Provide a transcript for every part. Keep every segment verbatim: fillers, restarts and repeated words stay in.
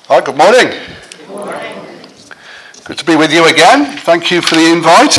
Hi, good morning. Good morning. Good to be with you again. Thank you for the invite.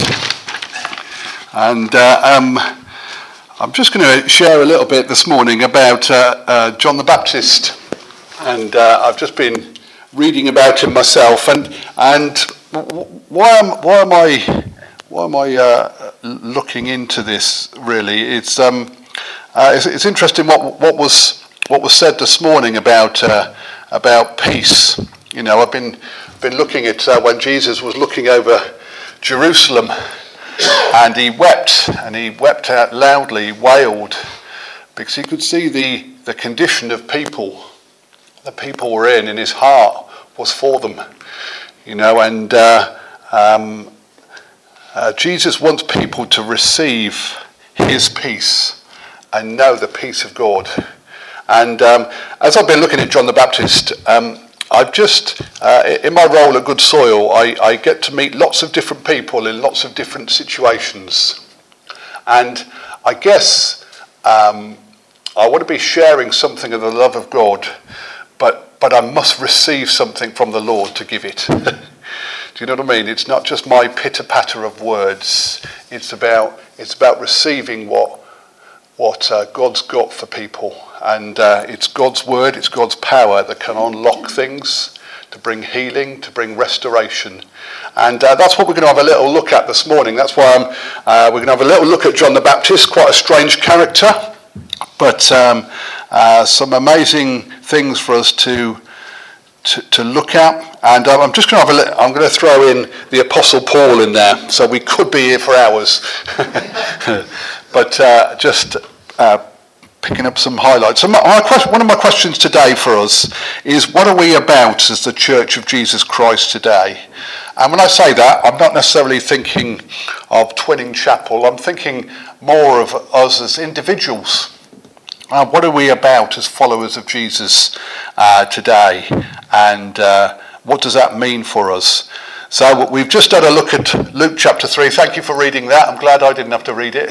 And uh, um, I'm just going to share a little bit this morning about uh, uh, John the Baptist. And uh, I've just been reading about him myself. And and why am why am I why am I uh, looking into this? Really, it's um uh, it's, it's interesting what what was what was said this morning about. Uh, about peace. You know, I've been been looking at uh, when Jesus was looking over Jerusalem, and he wept, and he wept out loudly, wailed, because he could see the, the condition of people, the people were in, and his heart was for them. You know, and uh, um, uh, Jesus wants people to receive his peace and know the peace of God. And um, as I've been looking at John the Baptist, um, I've just, uh, in my role at Good Soil, I, I get to meet lots of different people in lots of different situations. And I guess um, I want to be sharing something of the love of God, but, but I must receive something from the Lord to give it. Do you know what I mean? It's not just my pitter-patter of words. It's about, it's about receiving what what uh, God's got for people. And uh, it's God's word, it's God's power that can unlock things, to bring healing, to bring restoration. And uh, that's what we're going to have a little look at this morning. That's why I'm, uh, we're going to have a little look at John the Baptist, quite a strange character, but um, uh, some amazing things for us to to, to look at. And um, I'm just going to have a li- I'm going to throw in the Apostle Paul in there, so we could be here for hours. But uh, just uh, picking up some highlights. So my, my question, one of my questions today for us is, what are we about as the Church of Jesus Christ today? And when I say that, I'm not necessarily thinking of Twinning Chapel. I'm thinking more of us as individuals. Uh, what are we about as followers of Jesus uh, today? And uh, what does that mean for us? So we've just had a look at Luke chapter three. Thank you for reading that. I'm glad I didn't have to read it.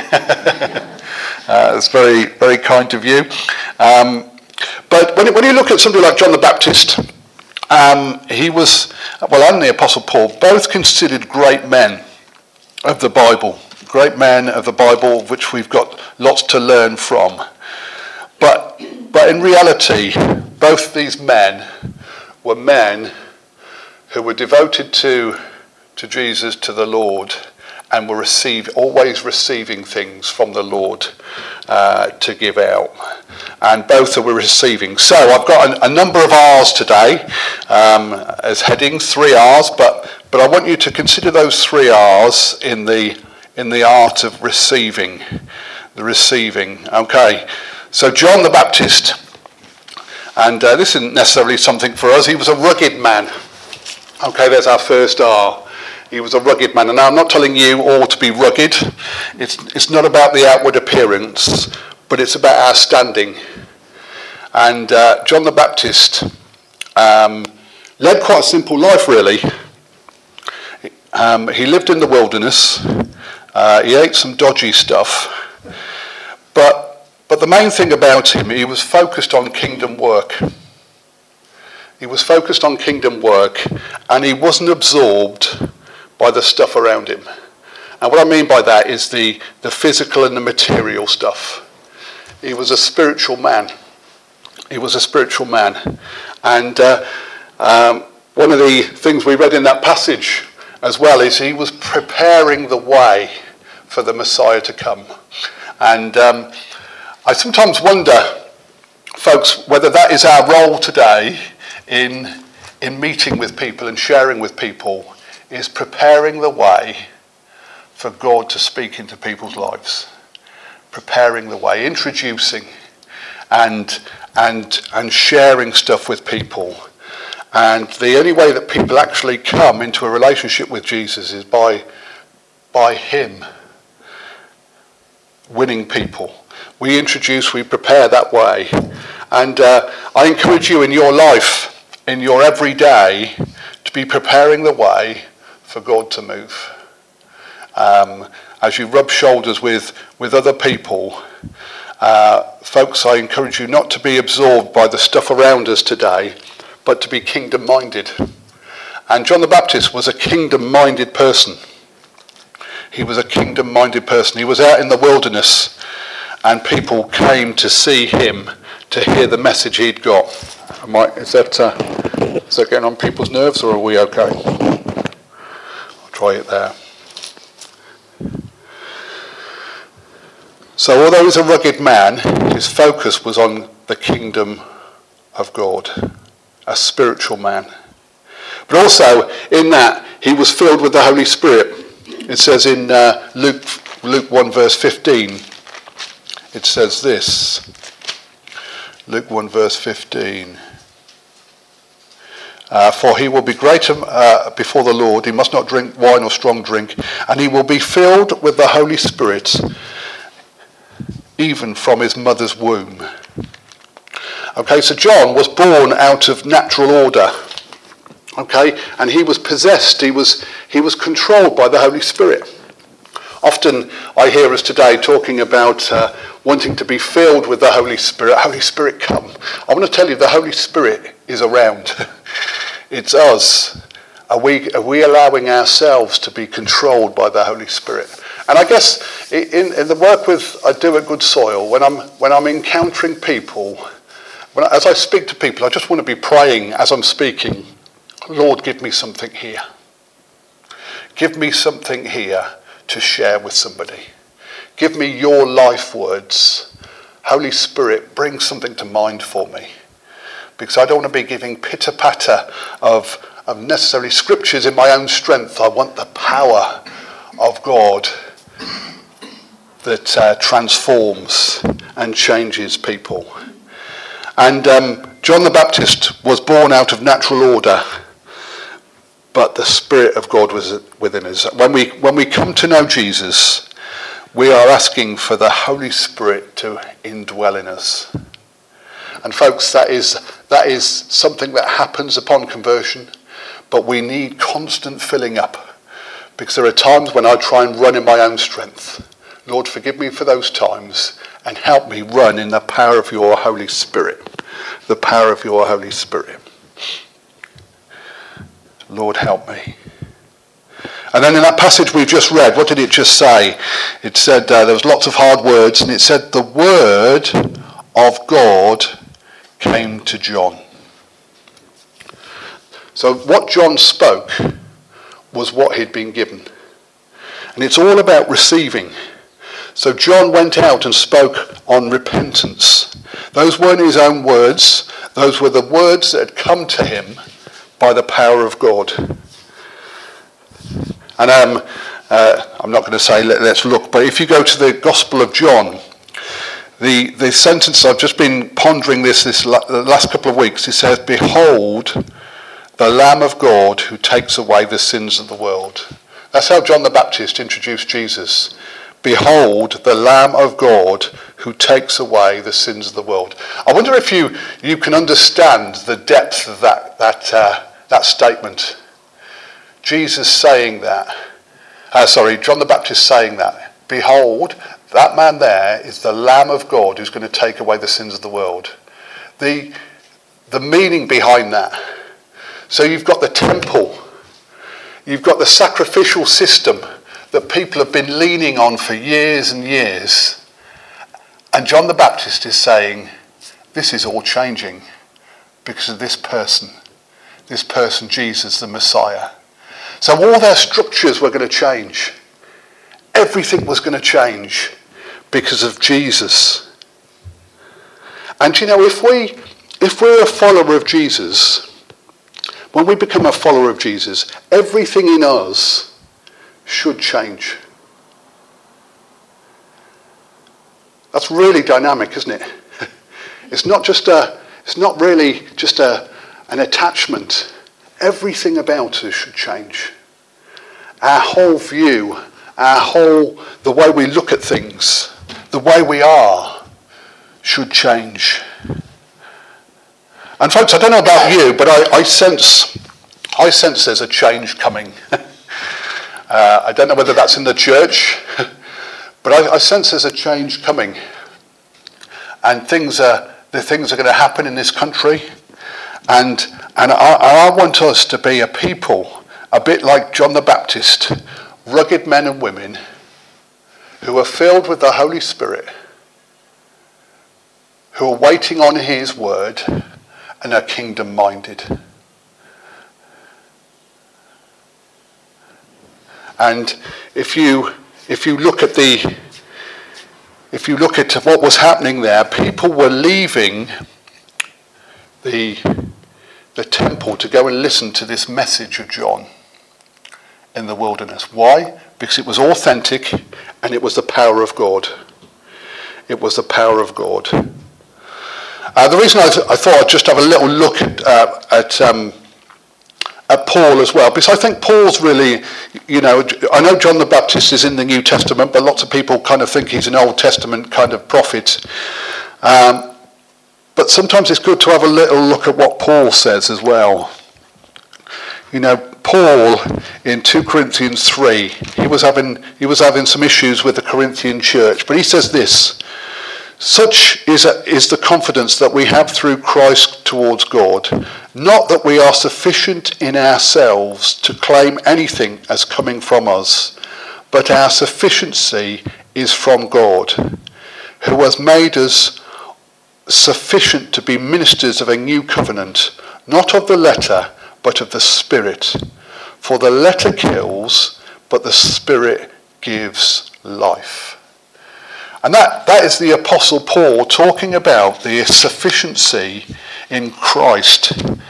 uh, that's very, very kind of you. Um, but when, when you look at somebody like John the Baptist, um, he was, well, and the Apostle Paul, both considered great men of the Bible. Great men of the Bible, which we've got lots to learn from. But, but in reality, both these men were men who were devoted to to Jesus, to the Lord, and were receive, always receiving things from the Lord uh, to give out. And both were receiving. So I've got a, a number of R's today um, as headings, three R's, but but I want you to consider those three R's in the in the art of receiving, the receiving. Okay, so John the Baptist, and uh, this isn't necessarily something for us. He was a rugged man. Okay, there's our first R. He was a rugged man. And now I'm not telling you all to be rugged. It's it's not about the outward appearance, but it's about our standing. And uh, John the Baptist um, led quite a simple life, really. Um, he lived in the wilderness. Uh, he ate some dodgy stuff. But but the main thing about him, he was focused on kingdom work. He was focused on kingdom work, and he wasn't absorbed by the stuff around him. And what I mean by that is the, the physical and the material stuff. He was a spiritual man. He was a spiritual man. And uh, um, one of the things we read in that passage as well is he was preparing the way for the Messiah to come. And um, I sometimes wonder, folks, whether that is our role today in in meeting with people and sharing with people, is preparing the way for God to speak into people's lives. Preparing the way, introducing and and and sharing stuff with people. And the only way that people actually come into a relationship with Jesus is by by him winning people. We introduce, we prepare that way. And uh, I encourage you in your life, in your everyday, to be preparing the way for God to move. Um, as you rub shoulders with, with other people, uh, folks, I encourage you not to be absorbed by the stuff around us today, but to be kingdom-minded. And John the Baptist was a kingdom-minded person. He was a kingdom-minded person. He was out in the wilderness, and people came to see him, to hear the message he'd got. Am I, is that uh, is that getting on people's nerves, or are we okay? I'll try it there. So although he was a rugged man, his focus was on the kingdom of God, a spiritual man. But also in that, he was filled with the Holy Spirit. It says in uh, Luke, Luke one verse fifteen, it says this. Luke one verse fifteen. Uh, for he will be great uh, before the Lord. He must not drink wine or strong drink. And he will be filled with the Holy Spirit, even from his mother's womb. Okay, so John was born out of natural order. Okay, and he was possessed, he was he was controlled by the Holy Spirit. Often I hear us today talking about uh, wanting to be filled with the Holy Spirit. Holy Spirit, come. I want to tell you, the Holy Spirit is around. It's us. Are we are we allowing ourselves to be controlled by the Holy Spirit? And I guess in, in the work with I do at Good Soil, when I'm when I'm encountering people, when I, as I speak to people, I just want to be praying as I'm speaking. Lord, give me something here. Give me something here to share with somebody. Give me your life words. Holy Spirit, bring something to mind for me. Because I don't want to be giving pitter-patter of, of necessarily scriptures in my own strength. I want the power of God that uh, transforms and changes people. And um, John the Baptist was born out of natural order, but the Spirit of God was within us. When we when we come to know Jesus, we are asking for the Holy Spirit to indwell in us. And folks, that is that is something that happens upon conversion, but we need constant filling up. Because there are times when I try and run in my own strength. Lord, forgive me for those times and help me run in the power of your Holy Spirit. The power of your Holy Spirit. Lord, help me. And then in that passage we've just read, what did it just say? It said uh, there was lots of hard words, and it said the word of God came to John. So what John spoke was what he'd been given. And it's all about receiving. So John went out and spoke on repentance. Those weren't his own words. Those were the words that had come to him by the power of God. And um, uh, I'm not going to say let, let's look, but if you go to the Gospel of John, the, the sentence, I've just been pondering this this la- the last couple of weeks, it says, behold, the Lamb of God who takes away the sins of the world. That's how John the Baptist introduced Jesus. Behold, the Lamb of God who takes away the sins of the world. I wonder if you, you can understand the depth of that that uh, that statement. Jesus saying that. Uh, sorry, John the Baptist saying that. Behold, that man there is the Lamb of God who's going to take away the sins of the world. The the meaning behind that. So you've got the temple. You've got the sacrificial system that people have been leaning on for years and years. And John the Baptist is saying, this is all changing because of this person. This person, Jesus, the Messiah. So all their structures were going to change. Everything was going to change because of Jesus. And you know, if we, if we're a follower of Jesus, when we become a follower of Jesus, everything in us should change. That's really dynamic, isn't it? It's not just a, it's not really just a, an attachment. Everything about us should change. Our whole view, our whole, the way we look at things, the way we are, should change. And folks, I don't know about you, but I, I sense, I sense there's a change coming. Uh, I don't know whether that's in the church, but I, I sense there's a change coming, and things are the things are going to happen in this country, And, and I, I want us to be a people, a bit like John the Baptist, rugged men and women who are filled with the Holy Spirit, who are waiting on his word and are kingdom-minded. And if you if you look at the if you look at what was happening there, people were leaving the the temple to go and listen to this message of John in the wilderness. Why? Because it was authentic and it was the power of God. It was the power of God. Uh, the reason I, th- I thought I'd just have a little look at uh, at um, at Paul as well, because I think Paul's really, you know, I know John the Baptist is in the New Testament, but lots of people kind of think he's an Old Testament kind of prophet. Um, but sometimes it's good to have a little look at what Paul says as well. You know, Paul in two Corinthians three, he was having he was having some issues with the Corinthian church, but he says this: such is, a, is the confidence that we have through Christ towards God, not that we are sufficient in ourselves to claim anything as coming from us, but our sufficiency is from God, who has made us sufficient to be ministers of a new covenant, not of the letter, but of the Spirit. For the letter kills, but the Spirit gives life. And that, that is the Apostle Paul talking about the sufficiency in Christ.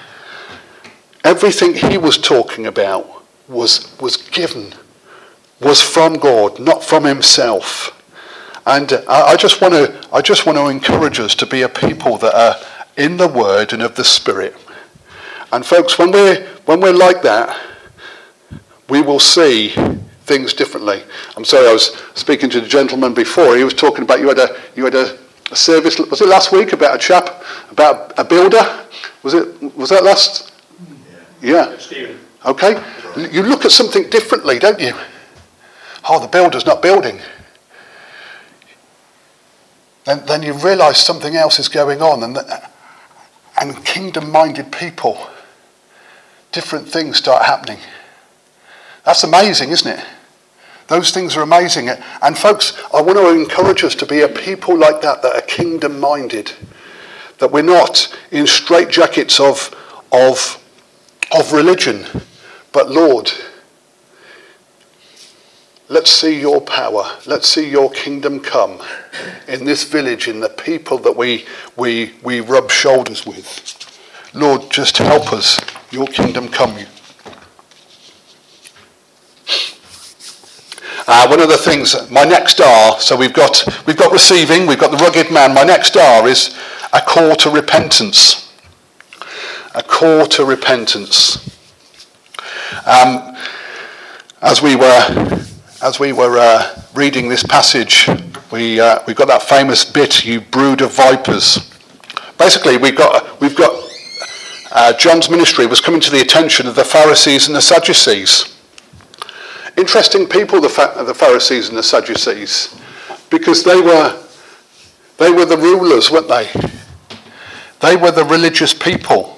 Everything he was talking about was, was given, was from God, not from himself. And I, I just want to I just want to encourage us to be a people that are in the Word and of the Spirit. And folks, when we're when we're like that, we will see things differently. I'm sorry, I was speaking to the gentleman before. He was talking about you had a you had a, a service. Was it last week about a chap about a builder? Was it was that last? Yeah. yeah. Okay. You look at something differently, don't you? Oh, the builder's not building. Then then you realise something else is going on, and that, and kingdom-minded people, different things start happening. That's amazing, isn't it? Those things are amazing. And folks, I want to encourage us to be a people like that, that are kingdom-minded. That we're not in straitjackets of, of, of religion. But Lord, let's see your power. Let's see your kingdom come in this village, in the people that we, we, we rub shoulders with. Lord, just help us. Your kingdom come. Uh, one of the things, my next R, so we've got we've got receiving, we've got the rugged man. My next R is a call to repentance. A call to repentance. Um, as we were as we were uh, reading this passage, we uh, we got that famous bit, "You brood of vipers." Basically, we've got we've got uh, John's ministry was coming to the attention of the Pharisees and the Sadducees. Interesting people, the, the Pharisees and the Sadducees, because they were they were the rulers, weren't they? They were the religious people.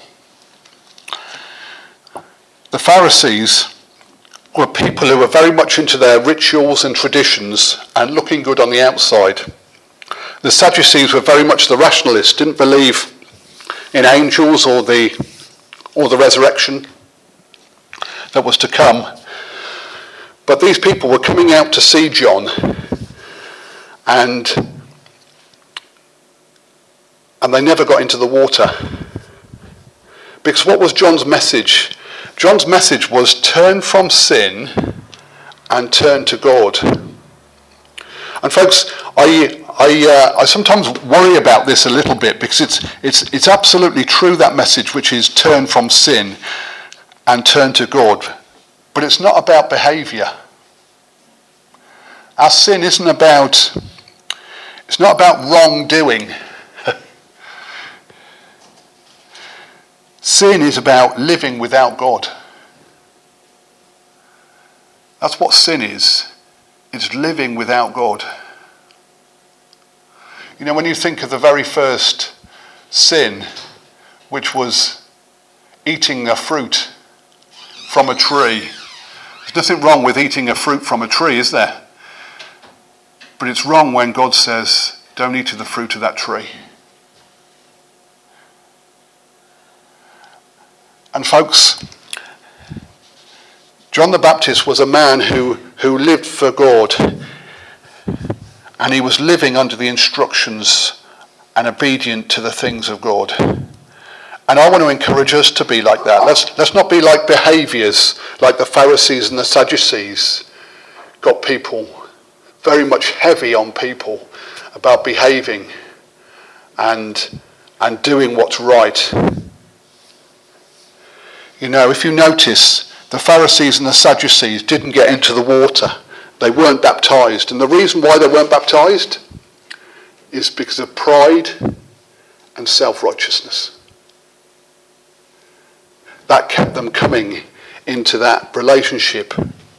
The Pharisees were people who were very much into their rituals and traditions and looking good on the outside. The Sadducees were very much the rationalists, didn't believe in angels or the or the resurrection that was to come. But these people were coming out to see John, and and they never got into the water. Because what was John's message? John's message was turn from sin and turn to God. And folks, I I uh, I sometimes worry about this a little bit, because it's it's it's absolutely true, that message, which is turn from sin and turn to God. But it's not about behaviour. Our sin isn't about, it's not about wrongdoing. Sin is about living without God. That's what sin is. It's living without God. You know, when you think of the very first sin, which was eating a fruit from a tree. There's nothing wrong with eating a fruit from a tree, is there? But it's wrong when God says, don't eat of the fruit of that tree. And folks, John the Baptist was a man who, who lived for God, and he was living under the instructions and obedient to the things of God. And I want to encourage us to be like that. Let's, let's not be like behaviours like the Pharisees and the Sadducees. Got people very much heavy on people about behaving and, and doing what's right. You know, if you notice, the Pharisees and the Sadducees didn't get into the water. They weren't baptised. And the reason why they weren't baptised is because of pride and self-righteousness. That kept them coming into that relationship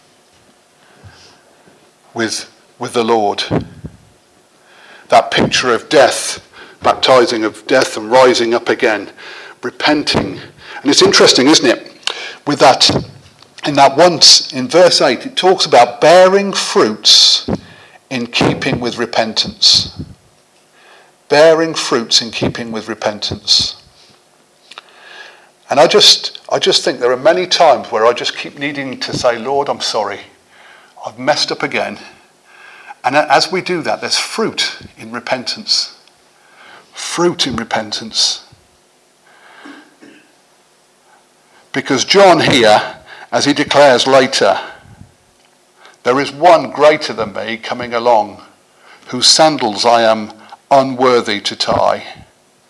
with, with the Lord. That picture of death, baptising of death and rising up again, repenting. And it's interesting, isn't it? With that, in that once, in verse eight, it talks about bearing fruits in keeping with repentance. Bearing fruits in keeping with repentance. And I just, I just think there are many times where I just keep needing to say, Lord, I'm sorry. I've messed up again. And as we do that, there's fruit in repentance. Fruit in repentance. Because John here, as he declares later, there is one greater than me coming along, whose sandals I am unworthy to tie.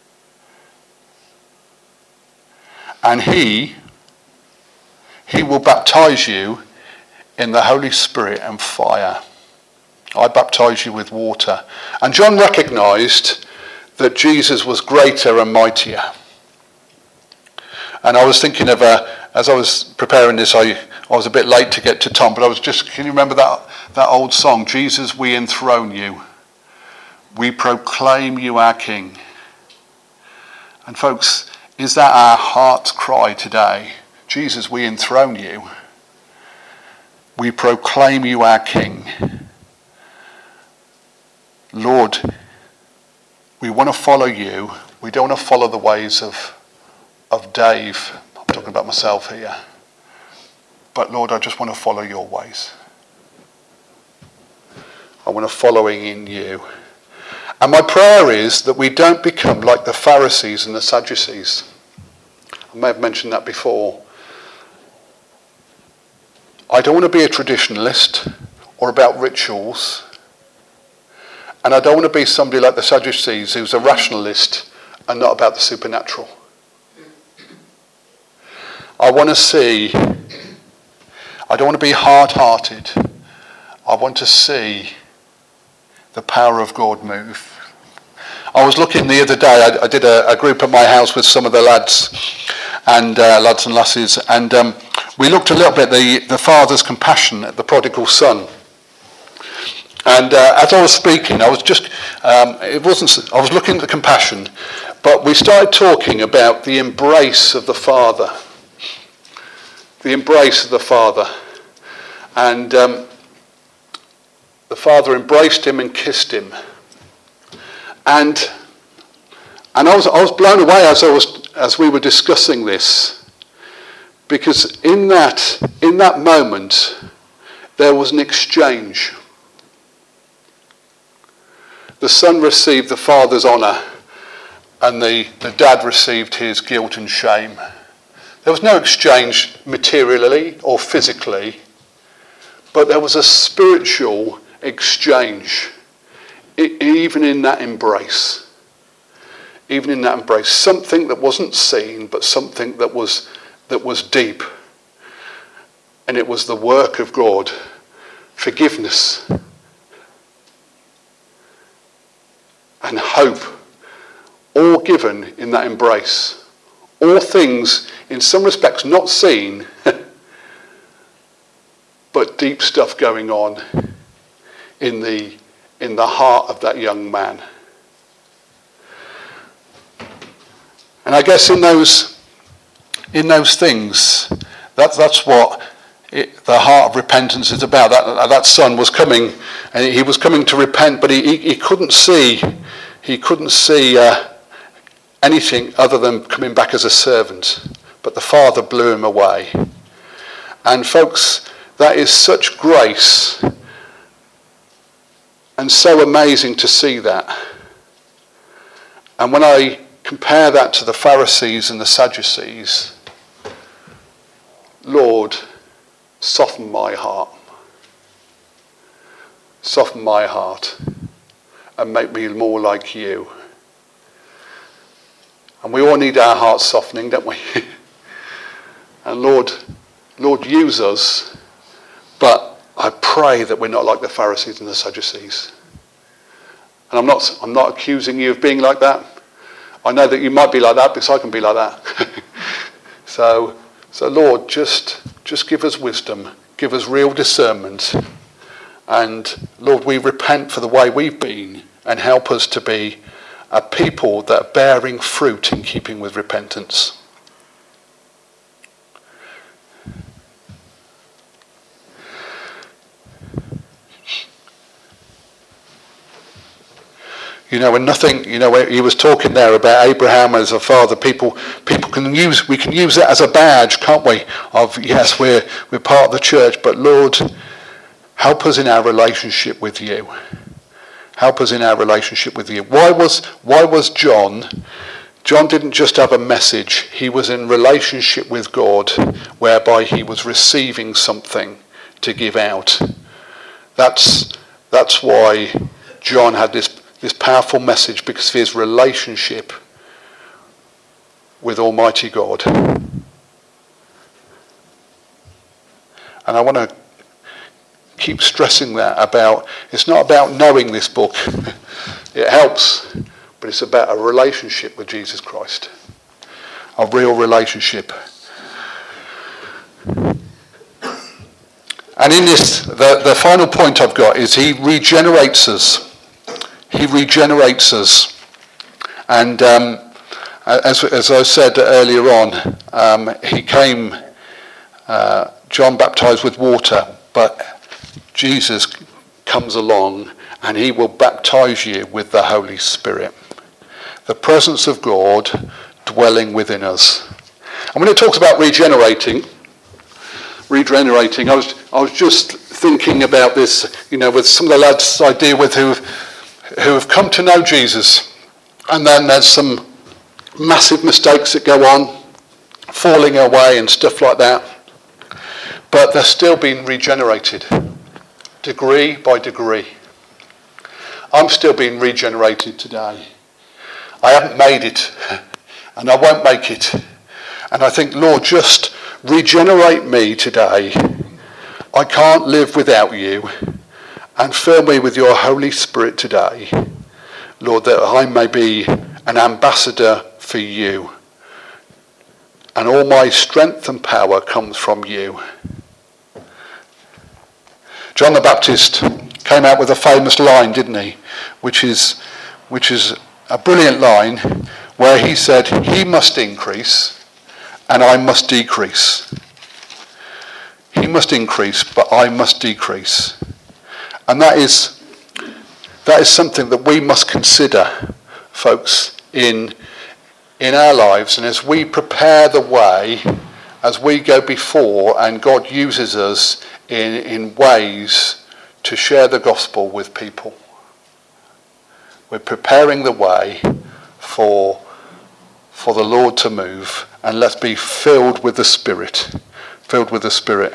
And he, he will baptize you in the Holy Spirit and fire. I baptize you with water. And John recognized that Jesus was greater and mightier. And I was thinking of, a, as I was preparing this, I, I was a bit late to get to Tom, but I was just, can you remember that, that old song, Jesus, we enthrone you. We proclaim you our King. And folks, is that our heart's cry today? Jesus, we enthrone you. We proclaim you our King. Lord, we want to follow you. We don't want to follow the ways of of Dave. I'm talking about myself here. But Lord, I just want to follow your ways. I want to follow in you. And my prayer is that we don't become like the Pharisees and the Sadducees. I may have mentioned that before. I don't want to be a traditionalist or about rituals. And I don't want to be somebody like the Sadducees who's a rationalist and not about the supernatural. I want to see, I don't want to be hard-hearted. I want to see the power of God move. I was looking the other day, I, I did a, a group at my house with some of the lads and uh, lads and lasses, and um, we looked a little bit at the, the father's compassion at the prodigal son. And uh, as I was speaking, I was just, um, it wasn't, I was looking at the compassion, but we started talking about the embrace of the father. The embrace of the father. And um, the father embraced him and kissed him. And and I was I was blown away as I was as we were discussing this. Because in that in that moment there was an exchange. The son received the father's honour, and the, the dad received his guilt and shame. There was no exchange materially or physically, but there was a spiritual exchange, even in that embrace. Even in that embrace, something that wasn't seen, but something that was that was deep. And it was the work of God, forgiveness and hope, all given in that embrace. All things, in some respects, not seen, but deep stuff going on in the in the heart of that young man. And I guess in those in those things. That, that's what it, the heart of repentance is about. That, that son was coming, and he was coming to repent, but he, he, he couldn't see, he couldn't see uh, anything other than coming back as a servant. But the father blew him away. And folks, that is such grace, and so amazing to see that. And when I compare that to the Pharisees and the Sadducees, Lord, soften my heart. Soften my heart and make me more like you. And we all need our hearts softening, don't we? And Lord, Lord, use us, but I pray that we're not like the Pharisees and the Sadducees. And I'm not, I'm not accusing you of being like that. I know that you might be like that because I can be like that. so, so Lord, just, just give us wisdom, give us real discernment. And Lord, we repent for the way we've been and help us to be a people that are bearing fruit in keeping with repentance. You know, and nothing, you know, he was talking there about Abraham as a father. People people can use, we can use that as a badge, can't we? Of, yes, we're, we're part of the church, but Lord, help us in our relationship with you. Help us in our relationship with you. Why was, why was John, John didn't just have a message, he was in relationship with God, whereby he was receiving something to give out. That's, that's why John had this This powerful message, because of his relationship with Almighty God. And I want to keep stressing that about, it's not about knowing this book. It helps, but it's about a relationship with Jesus Christ. A real relationship. And in this, the, the final point I've got is he regenerates us. He regenerates us. And um, as, as I said earlier on, um, he came, uh, John baptized with water, but Jesus comes along and he will baptize you with the Holy Spirit. The presence of God dwelling within us. And when it talks about regenerating, regenerating, I was, I was just thinking about this, you know, with some of the lads I deal with who who have come to know Jesus, and then there's some massive mistakes that go on, falling away and stuff like that, but they're still being regenerated, degree by degree. I'm still being regenerated today. I haven't made it, and I won't make it. And I think, Lord, just regenerate me today. I can't live without you. And fill me with your Holy Spirit today, Lord, that I may be an ambassador for you. And all my strength and power comes from you. John the Baptist came out with a famous line, didn't he? Which is, which is a brilliant line, where he said, he must increase and I must decrease. He must increase, but I must decrease. And that is that is something that we must consider, folks, in in our lives. And as we prepare the way, as we go before, and God uses us in, in ways to share the gospel with people. We're preparing the way for, for the Lord to move, and let's be filled with the Spirit. Filled with the Spirit.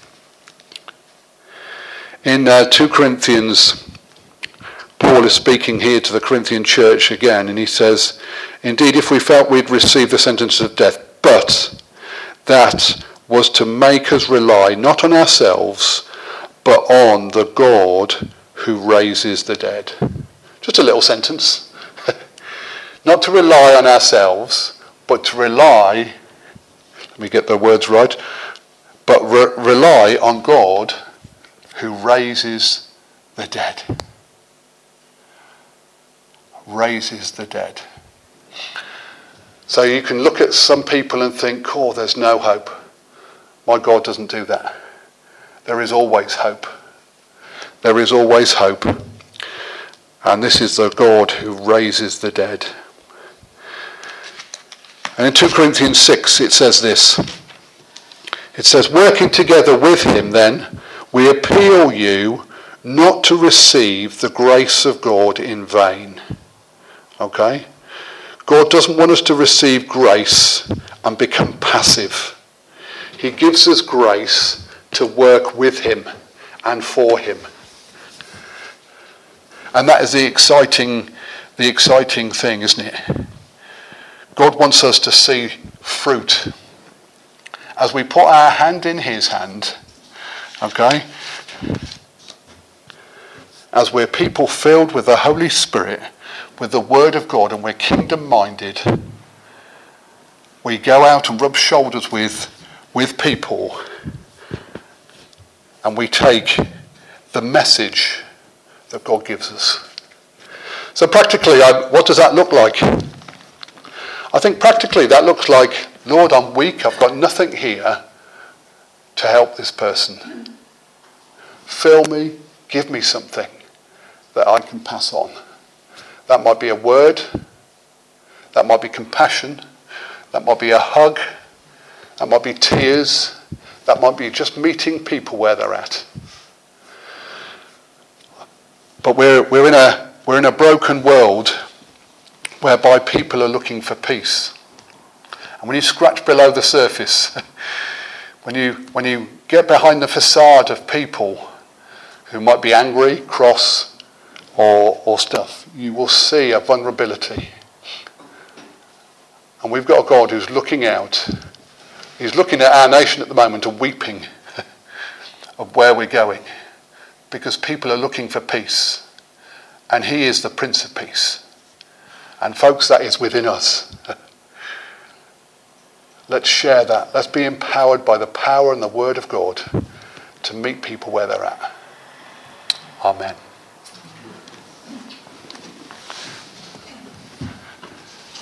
In uh, two Corinthians, Paul is speaking here to the Corinthian church again, and he says, indeed, if we felt we'd received the sentence of death, but that was to make us rely not on ourselves, but on the God who raises the dead. Just a little sentence. Not to rely on ourselves, but to rely, let me get the words right, but re- rely on God who raises the dead. Raises the dead. So you can look at some people and think, oh, there's no hope. My God doesn't do that. There is always hope. There is always hope. And this is the God who raises the dead. And in two Corinthians six it says this. It says, working together with him then, we appeal you not to receive the grace of God in vain. Okay? God doesn't want us to receive grace and become passive. He gives us grace to work with him and for him. And that is the exciting, the exciting thing, isn't it? God wants us to see fruit. As we put our hand in his hand, okay, as we're people filled with the Holy Spirit, with the Word of God, and we're kingdom-minded, we go out and rub shoulders with, with people, and we take the message that God gives us. So practically, I, what does that look like? I think practically that looks like, Lord, I'm weak, I've got nothing here to help this person. Fill me, give me something that I can pass on. That might be a word, that might be compassion, that might be a hug, that might be tears, that might be just meeting people where they're at. But we're we're in a we're in a broken world whereby people are looking for peace. And when you scratch below the surface, when you when you get behind the facade of people who might be angry, cross, or or stuff, you will see a vulnerability. And we've got a God who's looking out. He's looking at our nation at the moment and weeping of where we're going. Because people are looking for peace. And he is the Prince of Peace. And folks, that is within us. Let's share that. Let's be empowered by the power and the word of God to meet people where they're at. Amen.